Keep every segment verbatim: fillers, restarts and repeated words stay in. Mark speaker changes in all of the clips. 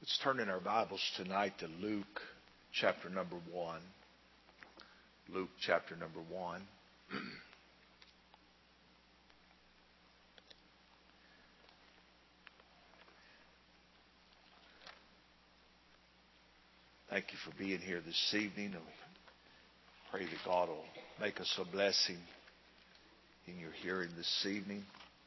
Speaker 1: Let's turn in our Bibles tonight to Luke chapter number one. Luke chapter number one. Thank you for being here this evening. I pray that God will make us a blessing in your hearing this evening.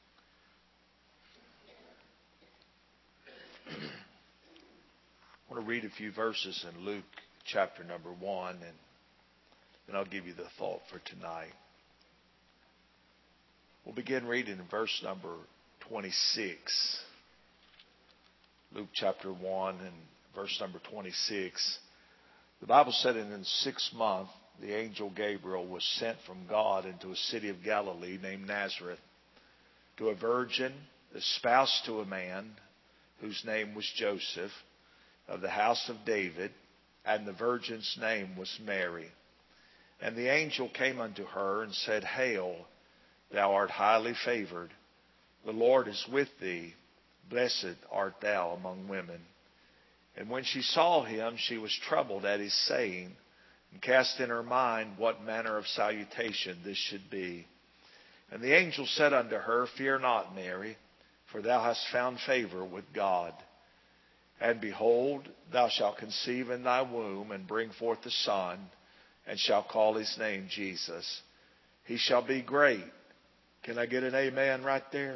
Speaker 1: I want to read a few verses in Luke chapter number one, and then I'll give you the thought for tonight. We'll begin reading in verse number twenty-six. Luke chapter one and verse number twenty-six. The Bible said, "And in the sixth month, the angel Gabriel was sent from God into a city of Galilee named Nazareth, to a virgin espoused to a man whose name was Joseph, of the house of David, and the virgin's name was Mary. And the angel came unto her and said, Hail, thou art highly favored. The Lord is with thee. Blessed art thou among women. And when she saw him, she was troubled at his saying, and cast in her mind what manner of salutation this should be. And the angel said unto her, Fear not, Mary, for thou hast found favor with God. And behold, thou shalt conceive in thy womb, and bring forth a son, and shalt call his name Jesus. He shall be great." Can I get an amen right there?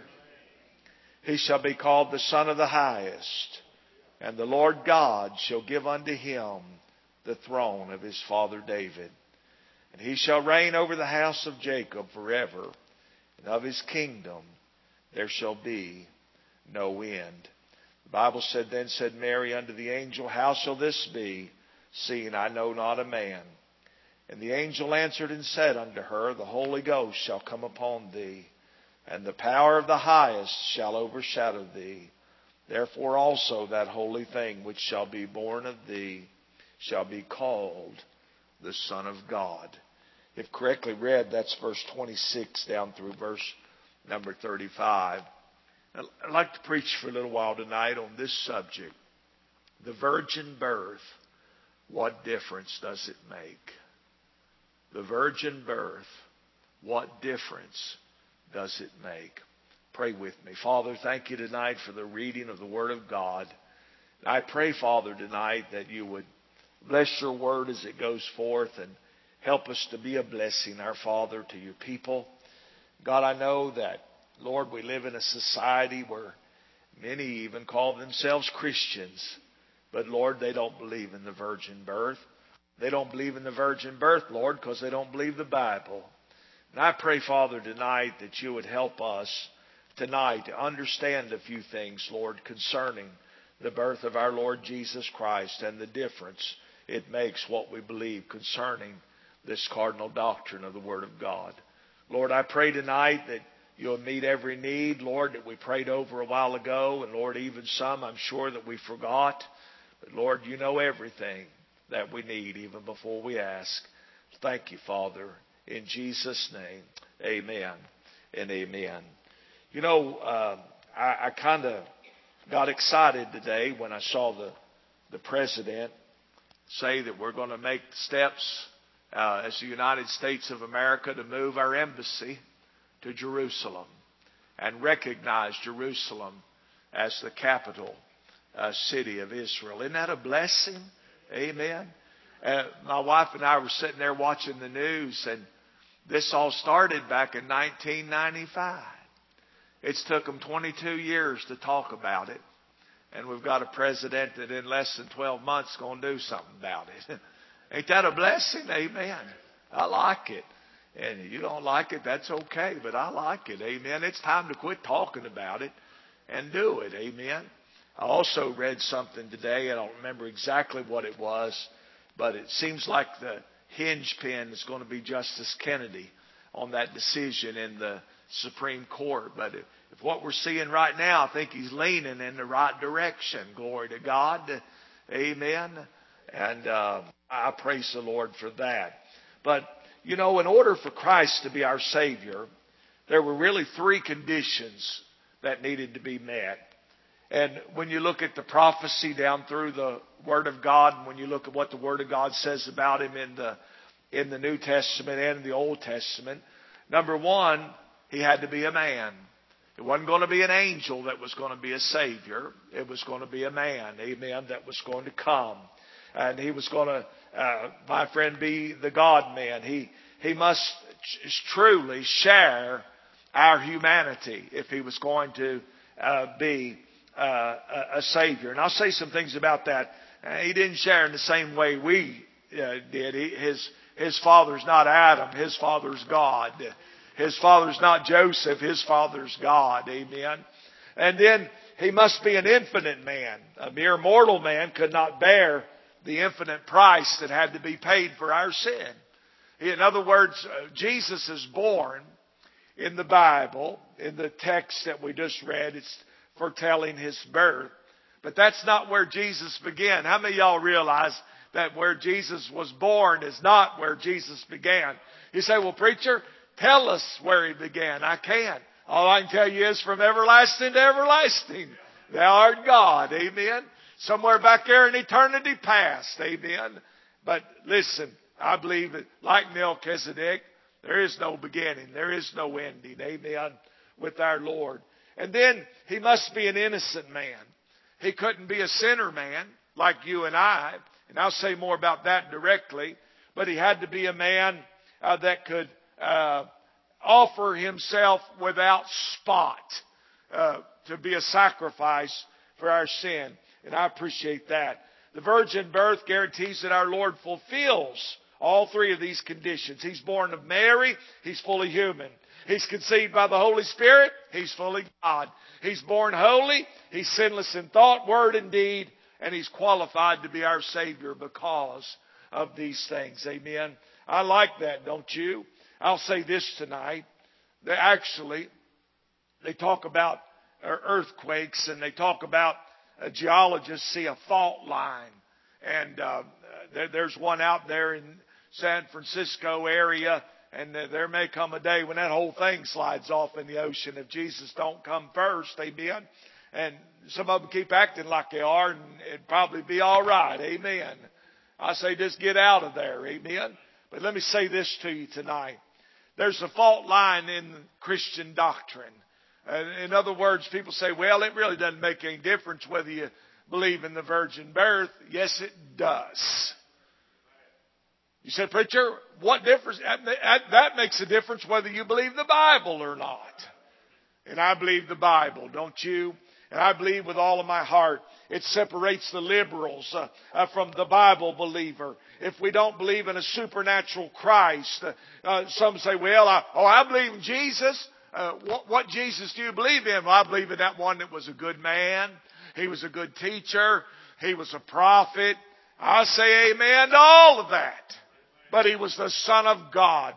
Speaker 1: "He shall be called the Son of the Highest. And the Lord God shall give unto him the throne of his father David. And he shall reign over the house of Jacob forever. And of his kingdom there shall be no end." The Bible said, Then said Mary unto the angel, How shall this be, seeing I know not a man? And the angel answered and said unto her, The Holy Ghost shall come upon thee, and the power of the highest shall overshadow thee. Therefore also that holy thing which shall be born of thee shall be called the Son of God. If correctly read, that's verse twenty-six down through verse number thirty-five. I'd like to preach for a little while tonight on this subject. The virgin birth, what difference does it make? The virgin birth, what difference does it make? Pray with me. Father, thank you tonight for the reading of the Word of God. I pray, Father, tonight that you would bless your Word as it goes forth and help us to be a blessing, our Father, to your people. God, I know that, Lord, we live in a society where many even call themselves Christians. But, Lord, they don't believe in the virgin birth. They don't believe in the virgin birth, Lord, because they don't believe the Bible. And I pray, Father, tonight that you would help us tonight to understand a few things, Lord, concerning the birth of our Lord Jesus Christ and the difference it makes what we believe concerning this cardinal doctrine of the Word of God. Lord, I pray tonight that you'll meet every need, Lord, that we prayed over a while ago. And, Lord, even some I'm sure that we forgot. But, Lord, you know everything that we need even before we ask. Thank you, Father. In Jesus' name, amen and amen. You know, uh, I, I kind of got excited today when I saw the, the President say that we're going to make steps uh, as the United States of America to move our embassy to Jerusalem and recognize Jerusalem as the capital uh, city of Israel. Isn't that a blessing? Amen. Uh, my wife and I were sitting there watching the news, and this all started back in nineteen ninety-five. It's took them twenty-two years to talk about it, and we've got a president that in less than twelve months is going to do something about it. Ain't that a blessing? Amen. I like it. And if you don't like it, that's okay, but I like it. Amen. It's time to quit talking about it and do it. Amen. I also read something today. I don't remember exactly what it was, but it seems like the hinge pin is going to be Justice Kennedy on that decision in the Supreme Court. But if, if what we're seeing right now, I think he's leaning in the right direction. Glory to God. Amen. And uh, I praise the Lord for that. But you know, in order for Christ to be our Savior, there were really three conditions that needed to be met. And when you look at the prophecy down through the Word of God, and when you look at what the Word of God says about him in the in the New Testament and in the Old Testament, number one, he had to be a man. It wasn't going to be an angel that was going to be a Savior. It was going to be a man, amen, that was going to come. And he was going to, uh, my friend, be the God-man. He, he must truly share our humanity if he was going to uh, be uh, a Savior. And I'll say some things about that. Uh, he didn't share in the same way we uh, did. He, his, his father's not Adam. His father's God. His father's not Joseph. His father's God. Amen. And then he must be an infinite man. A mere mortal man could not bear the infinite price that had to be paid for our sin. In other words, Jesus is born in the Bible, in the text that we just read. It's foretelling his birth. But that's not where Jesus began. How many of y'all realize that where Jesus was born is not where Jesus began? You say, well, preacher, tell us where he began. I can't. All I can tell you is from everlasting to everlasting, thou art God. Amen. Somewhere back there in eternity past. Amen. But listen, I believe that like Melchizedek, there is no beginning. There is no ending. Amen. With our Lord. And then he must be an innocent man. He couldn't be a sinner man like you and I. And I'll say more about that directly. But he had to be a man uh, that could Uh, offer himself without spot uh, to be a sacrifice for our sin. And I appreciate that. The virgin birth guarantees that our Lord fulfills all three of these conditions. He's born of Mary. He's fully human. He's conceived by the Holy Spirit. He's fully God. He's born holy. He's sinless in thought, word, and deed. And he's qualified to be our Savior because of these things. Amen. I like that, don't you? I'll say this tonight. They actually, they talk about earthquakes and they talk about uh, geologists see a fault line. And uh, there, there's one out there in San Francisco area. And there may come a day when that whole thing slides off in the ocean if Jesus don't come first. Amen. And some of them keep acting like they are, and it'd probably be all right. Amen. I say just get out of there. Amen. But let me say this to you tonight. There's a fault line in Christian doctrine. In other words, people say, well, it really doesn't make any difference whether you believe in the virgin birth. Yes, it does. You said, preacher, what difference? That makes a difference whether you believe the Bible or not. And I believe the Bible, don't you? And I believe with all of my heart, it separates the liberals uh, uh, from the Bible believer. If we don't believe in a supernatural Christ, uh, uh, some say, well, I, oh, I believe in Jesus. Uh, what, what Jesus do you believe in? Well, I believe in that one that was a good man. He was a good teacher. He was a prophet. I say amen to all of that. But he was the Son of God.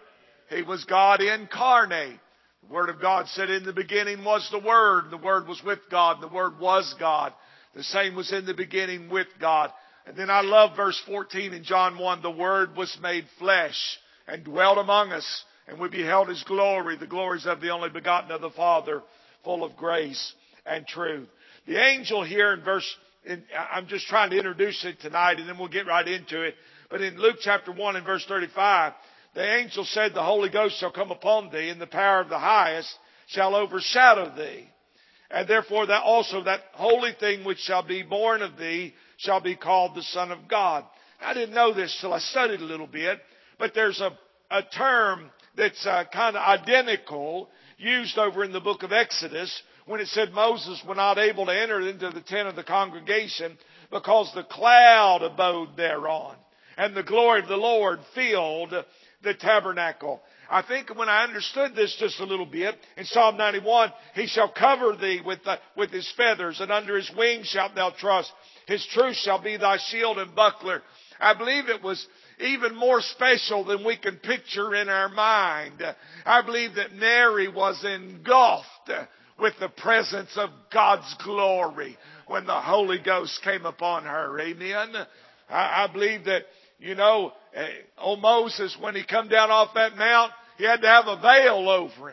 Speaker 1: He was God incarnate. The Word of God said in the beginning was the Word. The Word was with God. The Word was God. The same was in the beginning with God. And then I love verse fourteen in John one. The Word was made flesh and dwelt among us. And we beheld His glory. The glories of the only begotten of the Father, full of grace and truth. The angel here in verse, in, I'm just trying to introduce it tonight and then we'll get right into it. But in Luke chapter one and verse thirty-five, the angel said, the Holy Ghost shall come upon thee, and the power of the highest shall overshadow thee. And therefore that also that holy thing which shall be born of thee shall be called the Son of God. I didn't know this till I studied a little bit, but there's a, a term that's uh, kind of identical used over in the book of Exodus when it said Moses was not able to enter into the tent of the congregation because the cloud abode thereon. And the glory of the Lord filled the tabernacle. I think when I understood this just a little bit, in Psalm ninety-one, He shall cover thee with, the, with His feathers, and under His wings shalt thou trust. His truth shall be thy shield and buckler. I believe it was even more special than we can picture in our mind. I believe that Mary was engulfed with the presence of God's glory when the Holy Ghost came upon her. Amen. I, I believe that, you know, old Moses, when he come down off that mount, he had to have a veil over him.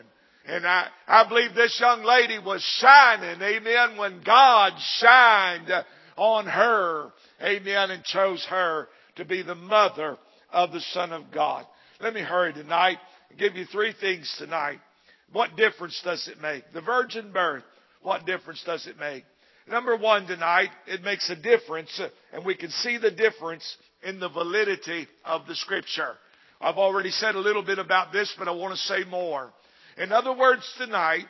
Speaker 1: And I, I believe this young lady was shining, amen, when God shined on her, amen, and chose her to be the mother of the Son of God. Let me hurry tonight and give you three things tonight. What difference does it make? The virgin birth, what difference does it make? Number one tonight, it makes a difference, and we can see the difference in the validity of the Scripture. I've already said a little bit about this, but I want to say more. In other words tonight,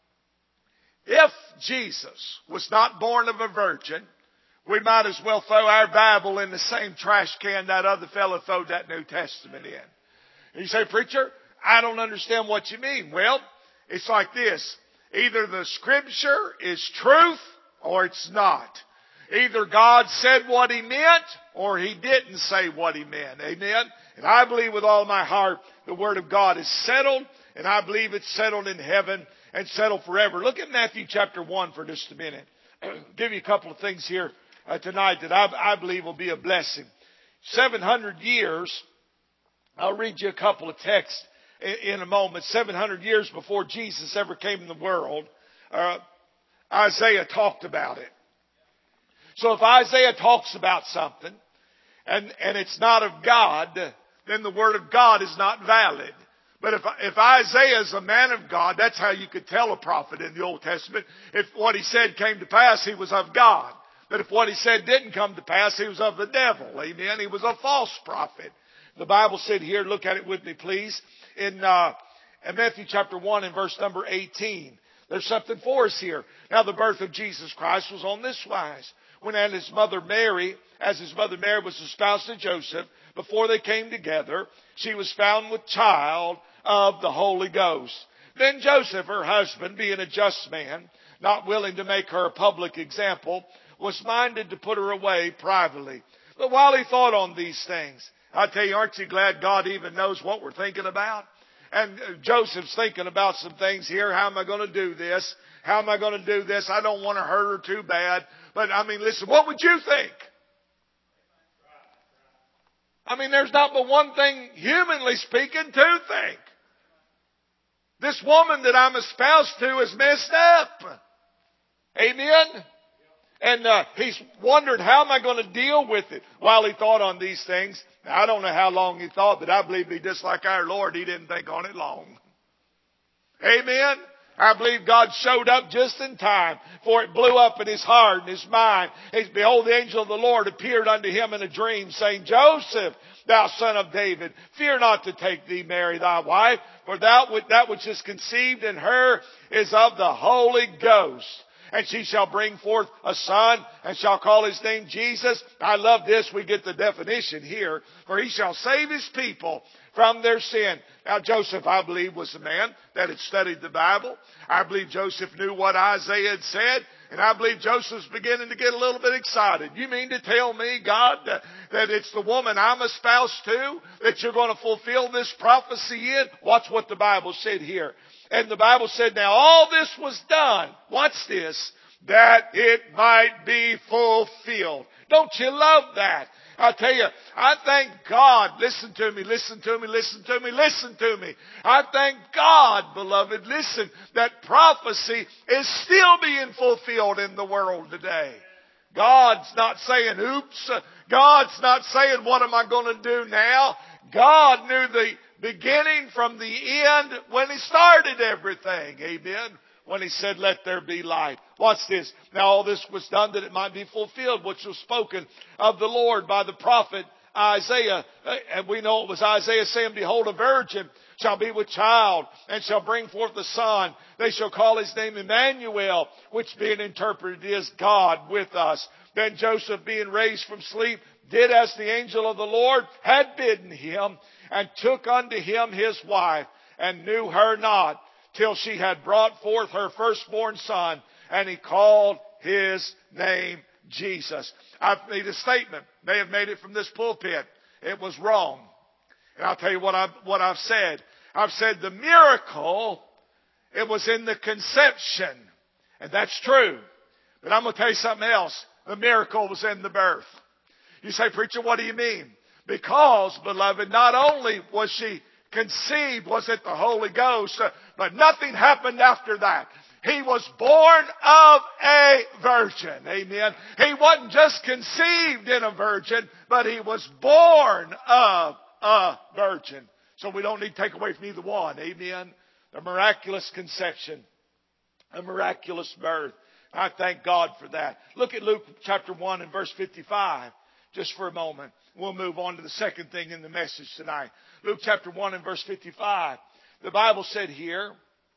Speaker 1: if Jesus was not born of a virgin, we might as well throw our Bible in the same trash can that other fellow threw that New Testament in. And you say, preacher, I don't understand what you mean. Well, it's like this. Either the Scripture is truth or it's not. Either God said what He meant or He didn't say what He meant. Amen? And I believe with all my heart the Word of God is settled, and I believe it's settled in heaven and settled forever. Look at Matthew chapter one for just a minute. I'll give you a couple of things here uh, tonight that I, I believe will be a blessing. seven hundred years, I'll read you a couple of texts in, in a moment. seven hundred years before Jesus ever came in the world, uh, Isaiah talked about it. So if Isaiah talks about something and, and it's not of God, then the Word of God is not valid. But if, if Isaiah is a man of God, that's how you could tell a prophet in the Old Testament. If what he said came to pass, he was of God. But if what he said didn't come to pass, he was of the devil. Amen. He was a false prophet. The Bible said here, look at it with me please, in, uh, in Matthew chapter one and verse number eighteen. There's something for us here. Now the birth of Jesus Christ was on this wise. When and his mother Mary, as his mother Mary was espoused to Joseph, before they came together, she was found with child of the Holy Ghost. Then Joseph, her husband, being a just man, not willing to make her a public example, was minded to put her away privately. But while he thought on these things, I tell you, aren't you glad God even knows what we're thinking about? And Joseph's thinking about some things here. How am I going to do this? How am I going to do this? I don't want to hurt her too bad. But I mean, listen, what would you think? I mean, there's not but one thing, humanly speaking, to think. This woman that I'm espoused to is messed up. Amen? And uh, he's wondered, how am I going to deal with it? While he thought on these things. Now, I don't know how long he thought, but I believe he, just like our Lord, he didn't think on it long. Amen? I believe God showed up just in time, for it blew up in his heart and his mind. As behold, the angel of the Lord appeared unto him in a dream, saying, Joseph, thou son of David, fear not to take thee Mary thy wife, for thou, that which is conceived in her is of the Holy Ghost. And she shall bring forth a son, and shall call his name Jesus. I love this. We get the definition here. For he shall save his people from their sin. Now Joseph, I believe, was a man that had studied the Bible. I believe Joseph knew what Isaiah had said. And I believe Joseph's beginning to get a little bit excited. You mean to tell me, God, that, that it's the woman I'm espoused to that you're going to fulfill this prophecy in? Watch what the Bible said here. And the Bible said, now all this was done, watch this, that it might be fulfilled. Don't you love that? I tell you, I thank God, listen to me, listen to me, listen to me, listen to me. I thank God, beloved, listen, that prophecy is still being fulfilled in the world today. God's not saying, oops. God's not saying, what am I going to do now? God knew the beginning from the end when He started everything. Amen. When He said, let there be light. Watch this. Now all this was done that it might be fulfilled, which was spoken of the Lord by the prophet Isaiah. And we know it was Isaiah saying, behold, a virgin shall be with child and shall bring forth a son. They shall call his name Emmanuel, which being interpreted is God with us. Then Joseph, being raised from sleep, did as the angel of the Lord had bidden him, and took unto him his wife, and knew her not, till she had brought forth her firstborn son, and he called his name Jesus. I've made a statement. May have made it from this pulpit. It was wrong. And I'll tell you what I've, what I've said. I've said the miracle, it was in the conception. And that's true. But I'm going to tell you something else. The miracle was in the birth. You say, preacher, what do you mean? Because, beloved, not only was she conceived was it the Holy Ghost, but nothing happened after that. He was born of a virgin. Amen. He wasn't just conceived in a virgin, but he was born of a virgin. So we don't need to take away from either one. Amen. A miraculous conception. A miraculous birth. I thank God for that. Look at Luke chapter one and verse fifty-five. Just for a moment. We'll move on to the second thing in the message tonight. Luke chapter one and verse fifty-five. The Bible said here,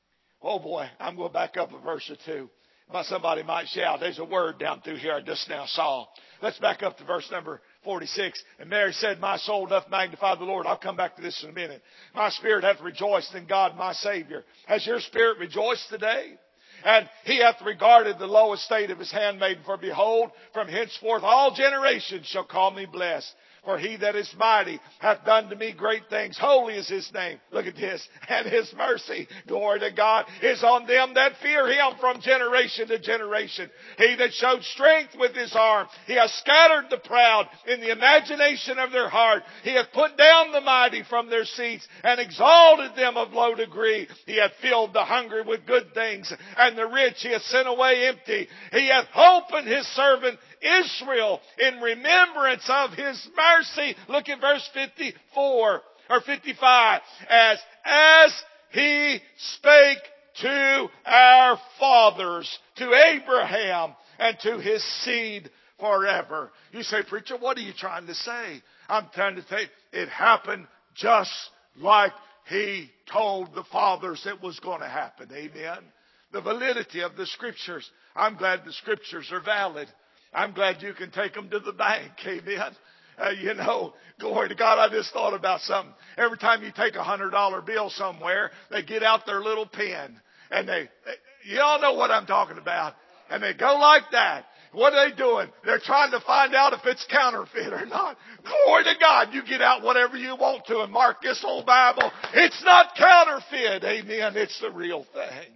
Speaker 1: oh boy, I'm going back up a verse or two. Somebody might shout, there's a word down through here I just now saw. Let's back up to verse number forty-six. And Mary said, my soul doth magnify the Lord. I'll come back to this in a minute. My spirit hath rejoiced in God my Savior. Has your spirit rejoiced today? And he hath regarded the low estate of his handmaiden. For behold, from henceforth all generations shall call me blessed. For he that is mighty hath done to me great things. Holy is his name. Look at this. And his mercy, glory to God, is on them that fear him from generation to generation. He that showed strength with his arm. He hath scattered the proud in the imagination of their heart. He hath put down the mighty from their seats and exalted them of low degree. He hath filled the hungry with good things, and the rich he hath sent away empty. He hath opened his servant Israel in remembrance of his mercy. Look at verse fifty-four or fifty-five. As, as he spake to our fathers, to Abraham, and to his seed forever. You say, preacher, what are you trying to say? I'm trying to say it happened just like he told the fathers it was going to happen. Amen. The validity of the scriptures. I'm glad the scriptures are valid. I'm glad you can take them to the bank. Amen. Uh, you know, glory to God, I just thought about something. Every time you take a hundred dollar bill somewhere, they get out their little pen. And they, they, you all know what I'm talking about. And they go like that. What are they doing? They're trying to find out if it's counterfeit or not. Glory to God, you get out whatever you want to and mark this old Bible. It's not counterfeit. Amen. It's the real thing.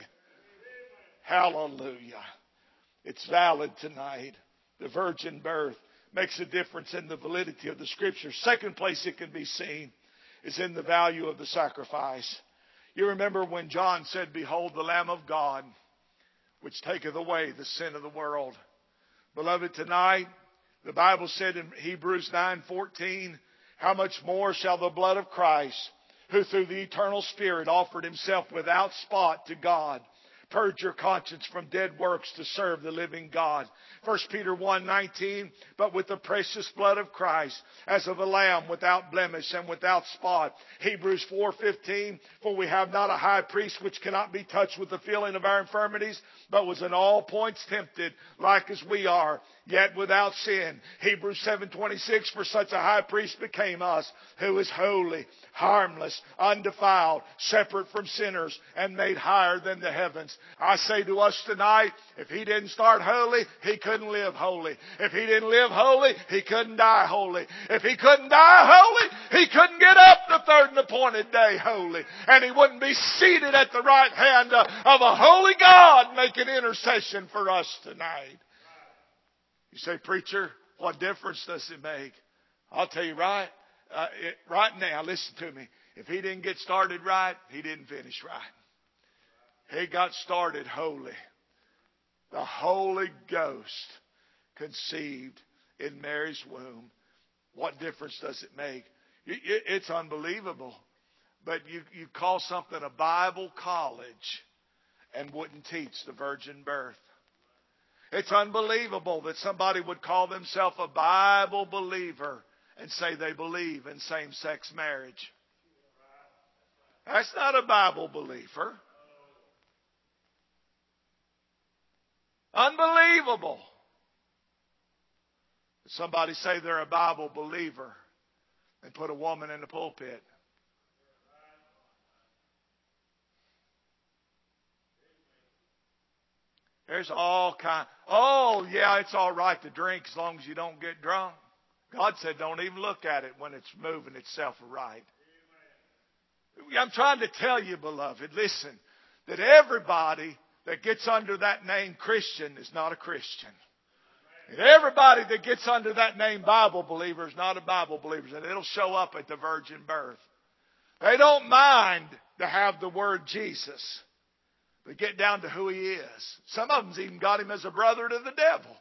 Speaker 1: Hallelujah. It's valid tonight. The virgin birth makes a difference in the validity of the scriptures. Second place it can be seen is in the value of the sacrifice. You remember when John said, behold the Lamb of God, which taketh away the sin of the world. Beloved, tonight, the Bible said in Hebrews nine fourteen, how much more shall the blood of Christ, who through the eternal Spirit offered himself without spot to God, purge your conscience from dead works to serve the living God. First Peter one nineteen, but with the precious blood of Christ, as of a lamb without blemish and without spot. Hebrews four fifteen, for we have not a high priest which cannot be touched with the feeling of our infirmities, but was in all points tempted, like as we are, yet without sin. Hebrews seven twenty-six, for such a high priest became us, who is holy, harmless, undefiled, separate from sinners, and made higher than the heavens. I say to us tonight, if he didn't start holy, he couldn't live holy. If he didn't live holy, he couldn't die holy. If he couldn't die holy, he couldn't get up the third and appointed day holy. And he wouldn't be seated at the right hand of a holy God making intercession for us tonight. You say, preacher, what difference does it make? I'll tell you right, uh, it, right now, listen to me. If he didn't get started right, he didn't finish right. He got started holy. The Holy Ghost conceived in Mary's womb. What difference does it make? It's unbelievable. But you, you call something a Bible college and wouldn't teach the virgin birth. It's unbelievable that somebody would call themselves a Bible believer and say they believe in same-sex marriage. That's not a Bible believer. Unbelievable. Somebody say they're a Bible believer and put a woman in the pulpit. There's all kind. Oh, yeah, it's all right to drink as long as you don't get drunk. God said don't even look at it when it's moving itself right. I'm trying to tell you, beloved, listen, that everybody that gets under that name Christian is not a Christian. And everybody that gets under that name Bible believer is not a Bible believer. And it'll show up at the virgin birth. They don't mind to have the word Jesus, but get down to who he is. Some of them's even got him as a brother to the devil.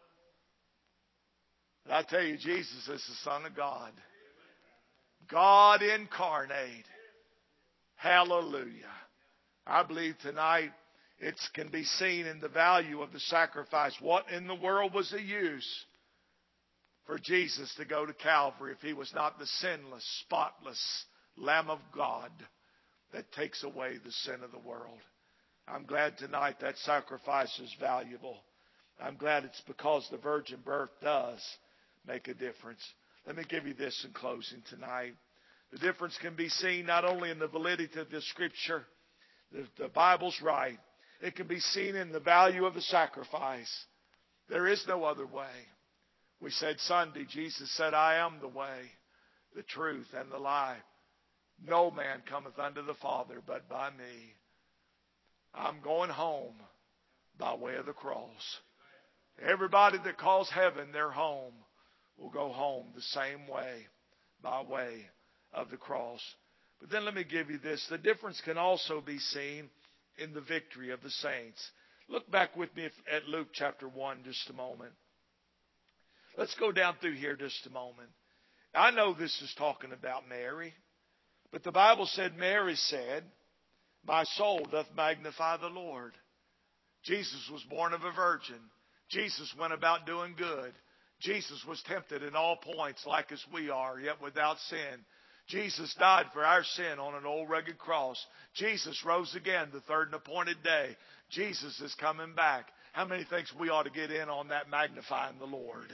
Speaker 1: But I tell you, Jesus is the Son of God. God incarnate. Hallelujah. I believe tonight it can be seen in the value of the sacrifice. What in the world was the use for Jesus to go to Calvary if he was not the sinless, spotless Lamb of God that takes away the sin of the world? I'm glad tonight that sacrifice is valuable. I'm glad it's because the virgin birth does make a difference. Let me give you this in closing tonight. The difference can be seen not only in the validity of the Scripture, the, the Bible's right. It can be seen in the value of the sacrifice. There is no other way. We said Sunday, Jesus said, I am the way, the truth, and the life. No man cometh unto the Father but by me. I'm going home by way of the cross. Everybody that calls heaven their home will go home the same way, by way of the cross. But then let me give you this. The difference can also be seen in the victory of the saints. Look back with me at Luke chapter one just a moment. Let's go down through here just a moment. I know this is talking about Mary, but the Bible said, Mary said, my soul doth magnify the Lord. Jesus was born of a virgin. Jesus went about doing good. Jesus was tempted in all points like as we are, yet without sin. Jesus died for our sin on an old rugged cross. Jesus rose again the third and appointed day. Jesus is coming back. How many thinks we ought to get in on that magnifying the Lord?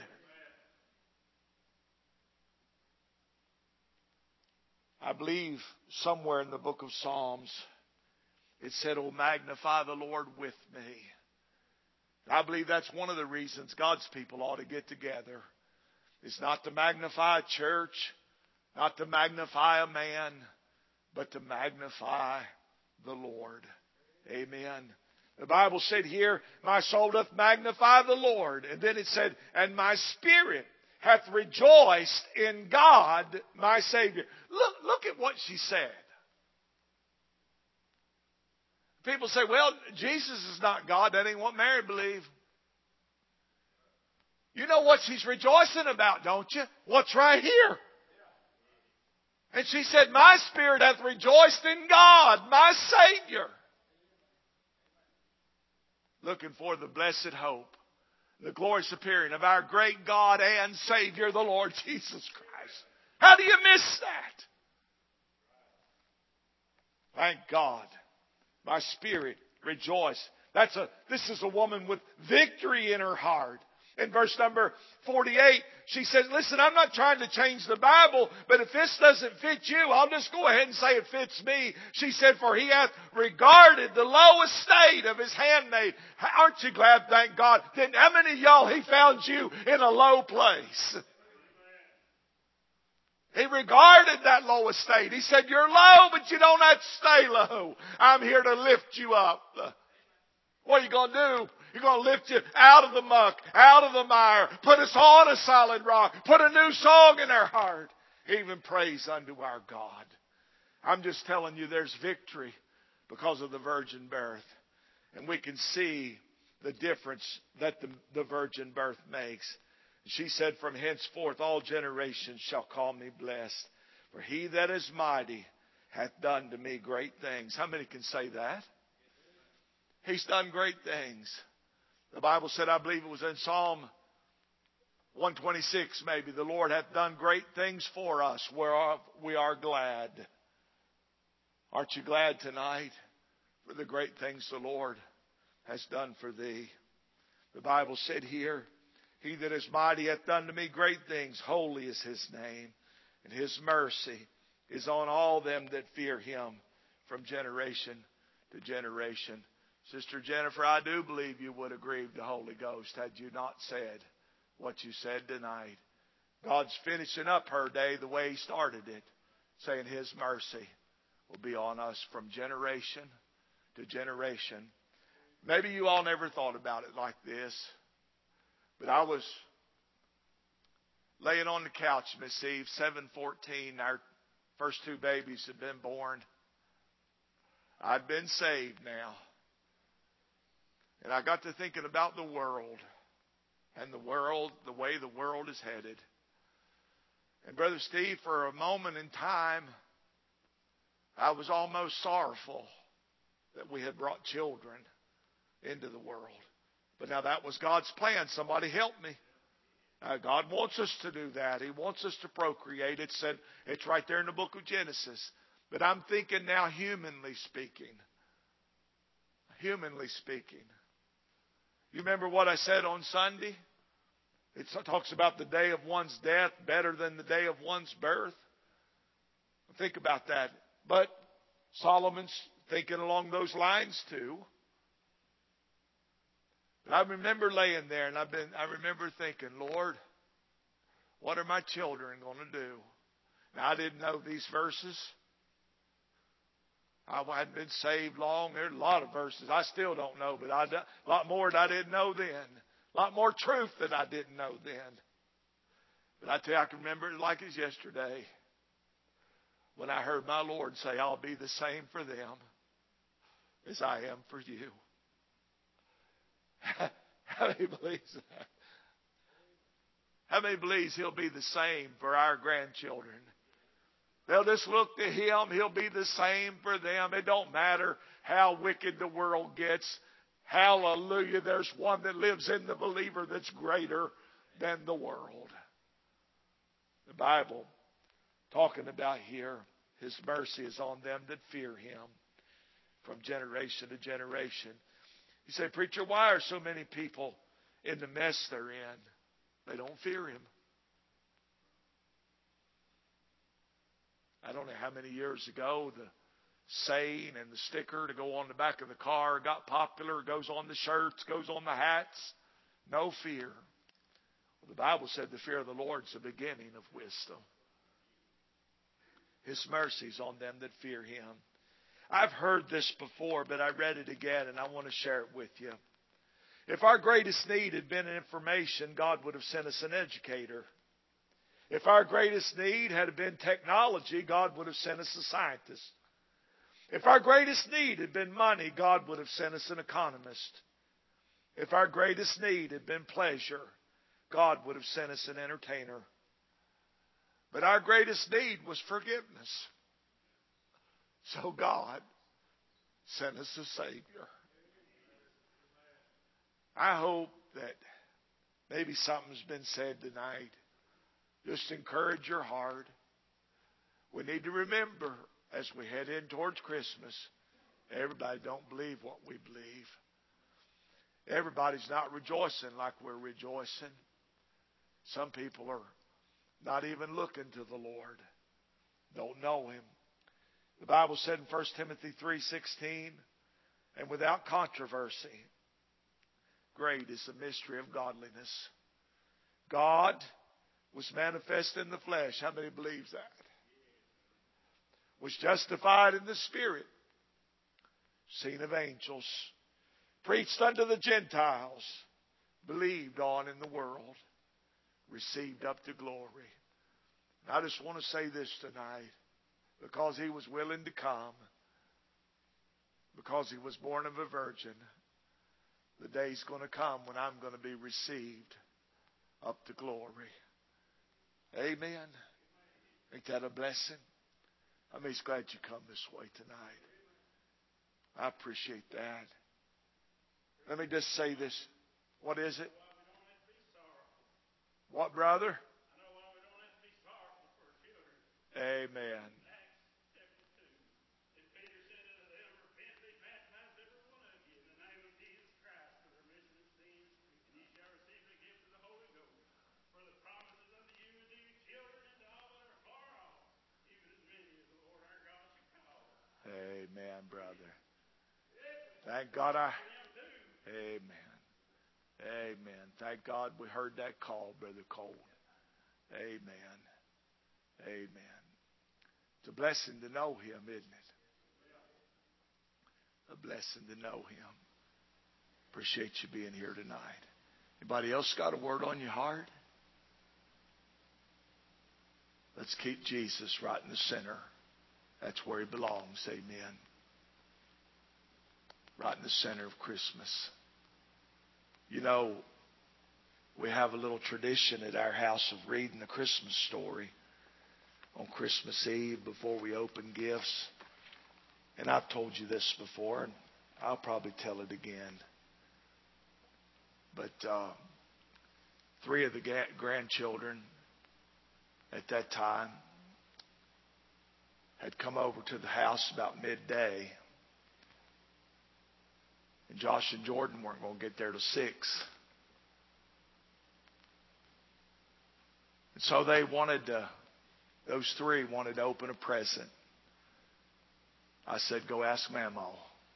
Speaker 1: I believe somewhere in the book of Psalms it said, oh, magnify the Lord with me. I believe that's one of the reasons God's people ought to get together. It's not to magnify a church, not to magnify a man, but to magnify the Lord. Amen. The Bible said here, my soul doth magnify the Lord. And then it said, and my spirit hath rejoiced in God, my Savior. Look, look at what she said. People say, well, Jesus is not God. That ain't what Mary believed. You know what she's rejoicing about, don't you? What's right here. And she said, my spirit hath rejoiced in God, my Savior. Looking for the blessed hope, the glorious appearing of our great God and Savior, the Lord Jesus Christ. How do you miss that? Thank God. My spirit rejoiced. That's a, this is a woman with victory in her heart. In verse number forty-eight, she says, listen, I'm not trying to change the Bible, but if this doesn't fit you, I'll just go ahead and say it fits me. She said, for he hath regarded the low estate of his handmaid. Aren't you glad, thank God? Then how many of y'all, he found you in a low place? He regarded that low estate. He said, you're low, but you don't have to stay low. I'm here to lift you up. What are you going to do? You're going to lift you out of the muck, out of the mire, put us on a solid rock, put a new song in our heart. Even praise unto our God. I'm just telling you there's victory because of the virgin birth. And we can see the difference that the, the virgin birth makes. She said, from henceforth all generations shall call me blessed. For he that is mighty hath done to me great things. How many can say that? He's done great things. The Bible said, I believe it was in Psalm one twenty-six maybe, the Lord hath done great things for us, whereof we are glad. Aren't you glad tonight for the great things the Lord has done for thee? The Bible said here, he that is mighty hath done to me great things. Holy is his name. And his mercy is on all them that fear him from generation to generation. Sister Jennifer, I do believe you would have grieved the Holy Ghost had you not said what you said tonight. God's finishing up her day the way he started it, saying his mercy will be on us from generation to generation. Maybe you all never thought about it like this. But I was laying on the couch, Miss Eve, seven fourteen. Our First two babies had been born. I'd been saved now. And I got to thinking about the world and the world, the way the world is headed. And Brother Steve, for a moment in time, I was almost sorrowful that we had brought children into the world. But now that was God's plan. Somebody help me. Uh, God wants us to do that. He wants us to procreate. It said, it's right there in the book of Genesis. But I'm thinking now, humanly speaking. Humanly speaking. You remember what I said on Sunday? It talks about the day of one's death better than the day of one's birth. Think about that. But Solomon's thinking along those lines too. But I remember laying there and I've been, I remember thinking, Lord, what are my children going to do? Now, I didn't know these verses. I hadn't been saved long. There's a lot of verses I still don't know, but I, a lot more that I didn't know then. A lot more truth that I didn't know then. But I tell you, I can remember it like it's yesterday when I heard my Lord say, I'll be the same for them as I am for you. How many believes that? How many believes He'll be the same for our grandchildren? They'll just look to Him. He'll be the same for them. It don't matter how wicked the world gets. Hallelujah. There's one that lives in the believer that's greater than the world. The Bible talking about here, His mercy is on them that fear Him from generation to generation. You say, preacher, why are so many people in the mess they're in? They don't fear Him. I don't know how many years ago the saying and the sticker to go on the back of the car got popular. It goes on the shirts, goes on the hats. No fear. Well, the Bible said the fear of the Lord is the beginning of wisdom. His mercies on them that fear Him. I've heard this before, but I read it again and I want to share it with you. If our greatest need had been information, God would have sent us an educator. If our greatest need had been technology, God would have sent us a scientist. If our greatest need had been money, God would have sent us an economist. If our greatest need had been pleasure, God would have sent us an entertainer. But our greatest need was forgiveness. So God sent us a Savior. I hope that maybe something's been said tonight. Just encourage your heart. We need to remember as we head in towards Christmas, everybody don't believe what we believe. Everybody's not rejoicing like we're rejoicing. Some people are not even looking to the Lord. Don't know Him. The Bible said in First Timothy three sixteen, and without controversy, great is the mystery of godliness. God was manifest in the flesh. How many believes that? Was justified in the Spirit, seen of angels, preached unto the Gentiles, believed on in the world, received up to glory. And I just want to say this tonight, because He was willing to come, because He was born of a virgin, the day's going to come when I'm going to be received up to glory. Amen. Ain't that a blessing? I'm just glad you come this way tonight. I appreciate that. Let me just say this. What is it? What, brother? Amen. Amen, brother. Thank God I... Amen. Amen. Thank God we heard that call, Brother Cole. Amen. Amen. It's a blessing to know Him, isn't it? A blessing to know Him. Appreciate you being here tonight. Anybody else got a word on your heart? Let's keep Jesus right in the center. That's where He belongs. Amen. Right in the center of Christmas. You know, we have a little tradition at our house of reading the Christmas story on Christmas Eve before we open gifts. And I've told you this before, and I'll probably tell it again. But uh, three of the ga- grandchildren at that time had come over to the house about midday. And Josh and Jordan weren't going to get there till six. And so they wanted to, those three wanted to open a present. I said, go ask Mamaw.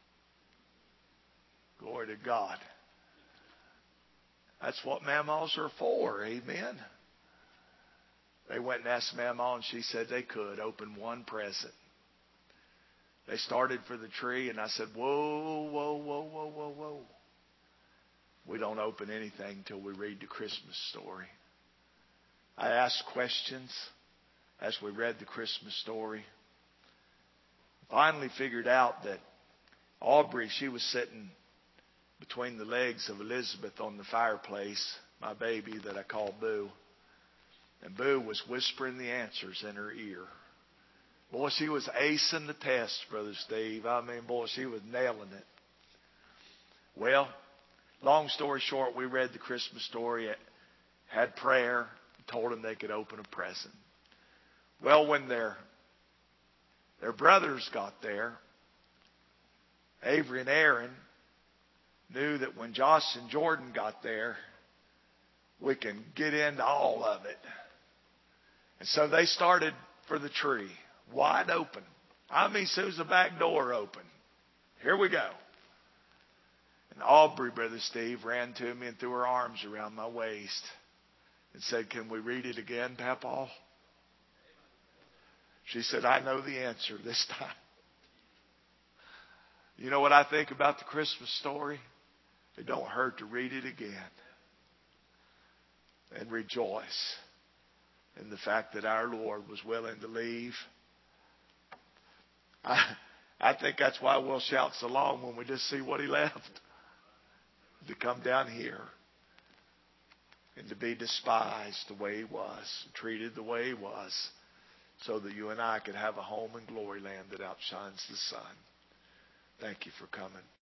Speaker 1: Glory to God. That's what Mamaws are for. Amen. They went and asked Mamaw, and she said they could open one present. They started for the tree, and I said, whoa, whoa, whoa, whoa, whoa, whoa. We don't open anything until we read the Christmas story. I asked questions as we read the Christmas story. Finally figured out that Aubrey, she was sitting between the legs of Elizabeth on the fireplace, my baby that I call Boo. And Boo was whispering the answers in her ear. Boy, she was acing the test, Brother Steve. I mean, boy, she was nailing it. Well, long story short, we read the Christmas story, had prayer, told them they could open a present. Well, when their, their brothers got there, Avery and Aaron knew that when Josh and Jordan got there, we can get into all of it. And so they started for the tree, wide open. I mean, as soon as the back door opened, here we go. And Aubrey, Brother Steve, ran to me and threw her arms around my waist and said, can we read it again, Papaw? She said, I know the answer this time. You know what I think about the Christmas story? It don't hurt to read it again and rejoice in the fact that our Lord was willing to leave. I, I think that's why we'll shout so long when we just see what He left. To come down here and to be despised the way He was, treated the way He was, so that you and I could have a home in glory land that outshines the sun. Thank you for coming.